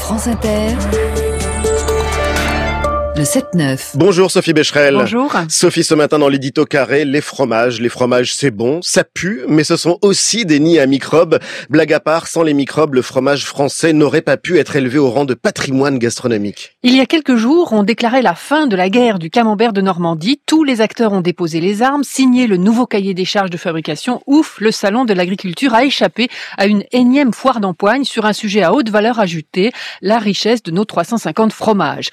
France Inter, le 7-9. Bonjour Sophie Becherel. Bonjour. Sophie, ce matin dans l'édito carré, les fromages c'est bon, ça pue, mais ce sont aussi des nids à microbes. Blague à part, sans les microbes, le fromage français n'aurait pas pu être élevé au rang de patrimoine gastronomique. Il y a quelques jours, on déclarait la fin de la guerre du camembert de Normandie. Tous les acteurs ont déposé les armes, signé le nouveau cahier des charges de fabrication. Ouf, le salon de l'agriculture a échappé à une énième foire d'empoigne sur un sujet à haute valeur ajoutée, la richesse de nos 350 fromages.